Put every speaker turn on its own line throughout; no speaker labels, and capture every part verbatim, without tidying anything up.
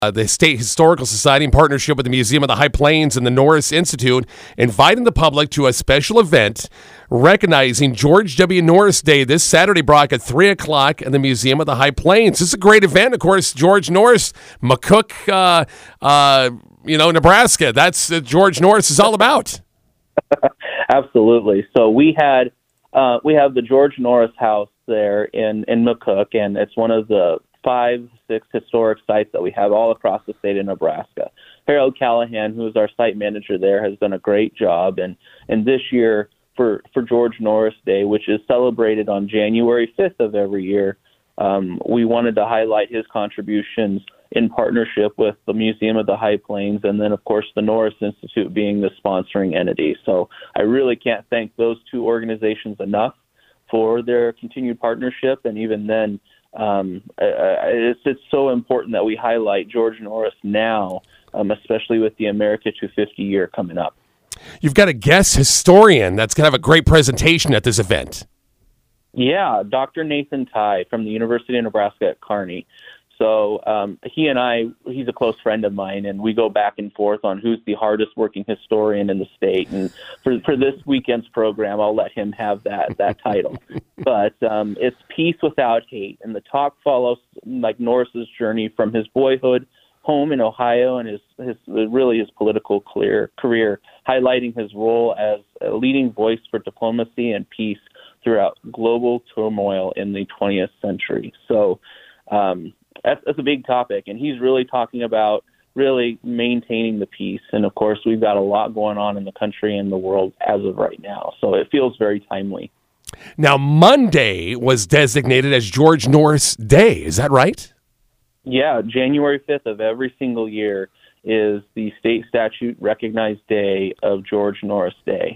Uh, the State Historical Society, in partnership with the Museum of the High Plains and the Norris Institute, inviting the public to a special event recognizing George W. Norris Day this Saturday, Brock, at three o'clock in the Museum of the High Plains. This is a great event. Of course, George Norris, McCook, uh, uh, you know, Nebraska. That's uh, George Norris is all about.
Absolutely. So we had uh, we have the George Norris House there in, in McCook, and it's one of the five, six historic sites that we have all across the state of Nebraska. Harold Callahan, who is our site manager there, has done a great job. And, and this year, for, for George Norris Day, which is celebrated on January fifth of every year, um, we wanted to highlight his contributions in partnership with the Museum of the High Plains and then, of course, the Norris Institute being the sponsoring entity. So I really can't thank those two organizations enough for their continued partnership. And even then, Um, it's, it's so important that we highlight George Norris now, um, especially with the America two fifty year coming up.
You've got a guest historian that's going to have a great presentation at this event.
Yeah, Doctor Nathan Tye from the University of Nebraska at Kearney. So um, he and I, he's a close friend of mine, and we go back and forth on who's the hardest working historian in the state. And for, for this weekend's program, I'll let him have that, that title. But um, it's Peace Without Hate. And the talk follows like Norris's journey from his boyhood home in Ohio and his, his really his political clear, career, highlighting his role as a leading voice for diplomacy and peace throughout global turmoil in the twentieth century. So, um, That's, that's a big topic, and he's really talking about really maintaining the peace. And, of course, we've got a lot going on in the country and the world as of right now, so it feels very timely.
Now, Monday was designated as George Norris Day. Is that right?
Yeah, January fifth of every single year is the state statute-recognized day of George Norris Day.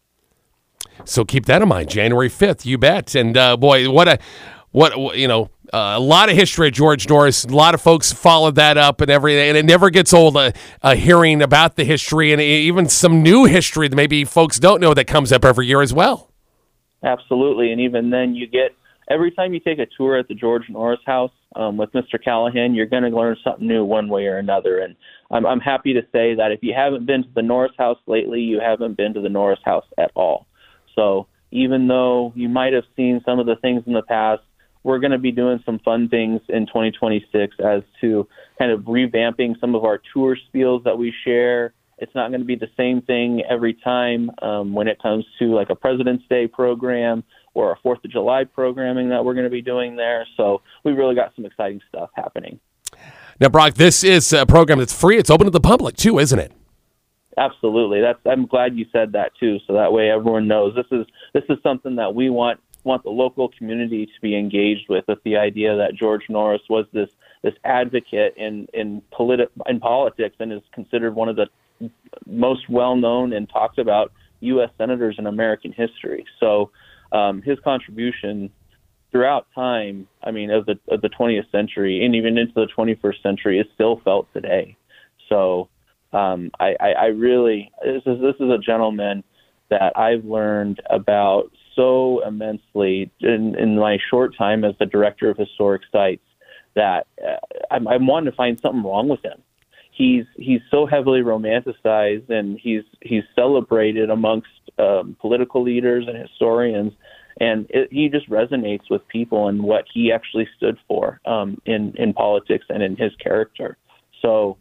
So keep that in mind, January fifth, you bet. And, uh, boy, what a... What you know, uh, a lot of history of George Norris. A lot of folks followed that up and everything, and it never gets old uh, uh, hearing about the history and even some new history that maybe folks don't know that comes up every year as well.
Absolutely, and even then, you get every time you take a tour at the George Norris House um, with Mister Callahan, you're going to learn something new one way or another. And I'm, I'm happy to say that if you haven't been to the Norris House lately, you haven't been to the Norris House at all. So even though you might have seen some of the things in the past, we're going to be doing some fun things in twenty twenty-six as to kind of revamping some of our tour spiels that we share. It's not going to be the same thing every time um, when it comes to like a President's Day program or a Fourth of July programming that we're going to be doing there. So we've really got some exciting stuff happening.
Now, Brock, this is a program that's free. It's open to the public too, isn't it?
Absolutely. That's. I'm glad you said that too, so that way everyone knows this is this is something that we want. want the local community to be engaged with, with the idea that George Norris was this this advocate in in, politi- in politics and is considered one of the most well-known and talked about U S senators in American history. So um, his contribution throughout time, I mean, of the of the twentieth century and even into the twenty-first century is still felt today. So um, I, I, I really, this is this is a gentleman that I've learned about so immensely in, in my short time as the director of historic sites that uh, I'm, I'm wanting to find something wrong with him. He's he's so heavily romanticized, and he's he's celebrated amongst um, political leaders and historians, and it, he just resonates with people and what he actually stood for um, in in politics and in his character. So,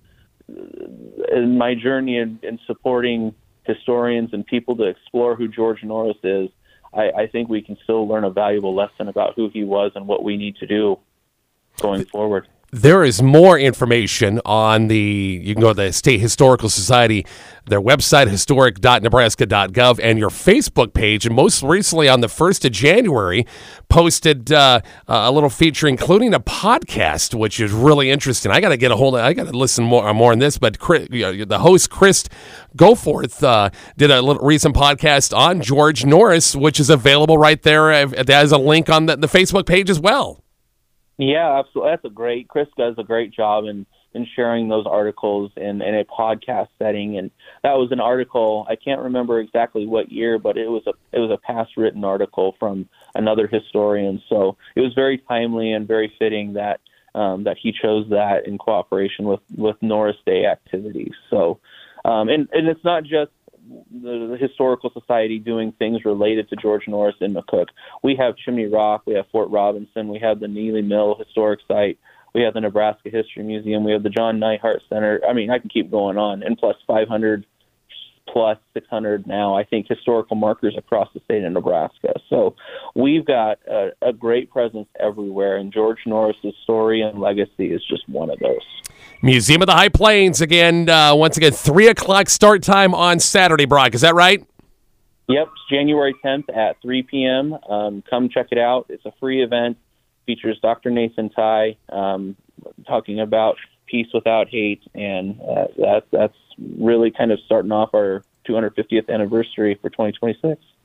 in my journey in, in supporting historians and people to explore who George Norris is, I, I think we can still learn a valuable lesson about who he was and what we need to do going forward.
There is more information on the, you can go to the State Historical Society, their website, historic dot nebraska dot gov, and your Facebook page. And most recently on the first of January, posted uh, a little feature including a podcast, which is really interesting. I got to get a hold of, I got to listen more, more on this, but Chris, you know, the host, Chris Goforth, uh, did a little recent podcast on George Norris, which is available right there. There's a link on the, the Facebook page as well.
Yeah, absolutely. That's a great. Chris does a great job in, in sharing those articles in, in a podcast setting, and that was an article. I can't remember exactly what year, but it was a it was a past written article from another historian. So it was very timely and very fitting that um, that he chose that in cooperation with, with Norris Day activities. So, um, and, and it's not just the, the Historical Society doing things related to George Norris in McCook. We have Chimney Rock, we have Fort Robinson, we have the Neely Mill Historic Site, we have the Nebraska History Museum, we have the John Neihart Center. I mean, I can keep going on, and plus five hundred plus six hundred now, I think, historical markers across the state of Nebraska. So we've got a, a great presence everywhere, and George Norris's story and legacy is just one of those.
Museum of the High Plains, again, uh, once again, three o'clock start time on Saturday, Brock. Is that right?
Yep, it's January tenth at three p.m. Um, come check it out. It's a free event. Features Doctor Nathan Tye um, talking about peace without hate, and uh, that, that's really kind of starting off our two hundred fiftieth anniversary for twenty twenty-six.